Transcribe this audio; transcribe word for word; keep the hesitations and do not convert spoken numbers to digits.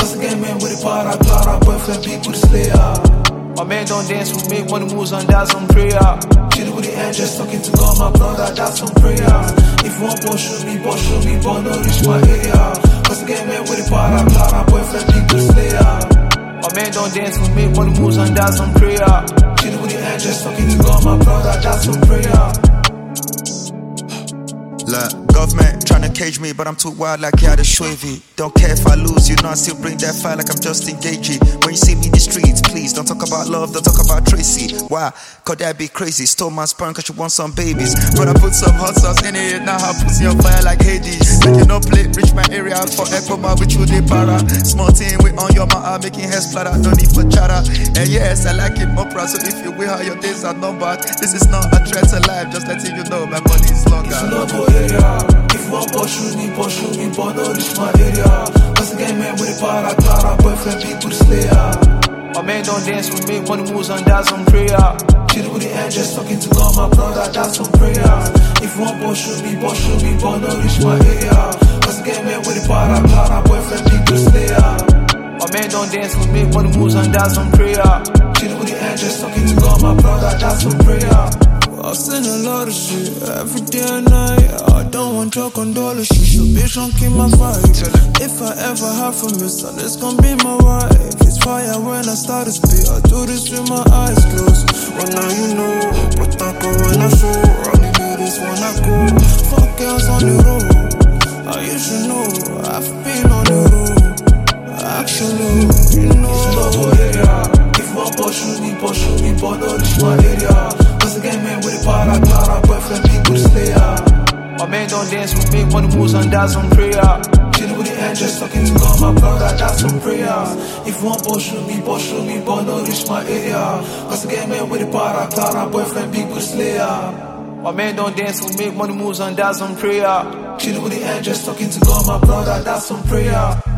Once again, man, with the para, Clara, boyfriend, people to slay her. My man don't dance, we make money moves and that's on prayer. Chill with the end, just talking to God, my brother, that's on prayer. If you want boss, shoot me, boss, shoot me, boss, no reach my area. Once again, man, with the para, Clara, boyfriend, people to slay her. My man don't dance, we make money moves and that's on prayer. Chill with the end, just talking to God, my brother, that's on prayer. Look, government tryna cage me, but I'm too wild like yeah, the Shwevy. Don't care if I lose, you know I still bring that fight like I'm just engaging. When you see me in the streets, please don't talk about love, don't talk about Tracy. Why? Cause that be crazy. Stole my sperm cause you want some babies. But I put some hot sauce in it, now I pussy on fire like Hades. Make you no play, reach my area for echo, but with you they para. Small thing, we on your mouth, making hair splatter, no need for chatter. And yes, I like it opera, so if you will, how your days are numbered. This is not a threat to life, just letting you know my money is longer. If you want boss, shoot me, boss, shoot me, boss, no reach my area. Once again, man, with the para, Clara, boyfriend, people to slay her. My man don't dance, we make money moves and that's on prayer. Chill with the end, just talking to God, my brother, that's on prayer. If you want boss, shoot me, boss, shoot me, boss, no reach my area. Once again, man, with the para, Clara, boyfriend, people to slay her. My man don't dance, we make money moves and that's on prayer. Chill with the end, just talking to God, my brother, that's on prayer. I've seen a lot of shit every day and night. I don't want your condolences, so bitch don't keep my vibe. If I ever have a miss, then it's gonna be my wife. It's fire when I start to spit, I do this with my eyes closed. Well now you know, but I go when I show. Only do this when I go. Fuck girls on the road, I you should know, I've been on the road. Actually, you know. If you want boss, shoot me, boss, shoot me, boss, no reach my area. Once again, man, with the para, Clara, boyfriend, people to slay her. My man don't dance, we make money moves and that's on prayer. Chill with the end, just talking to God, my brother, that's on prayer. If you want boss, shoot me, boss, shoot me, boss, no reach my area. Once again, man, with the para, Clara, boyfriend, people to slay her. My man don't dance, we make money moves and that's on prayer. Chill with the end, just talking to God, my brother, that's on prayer.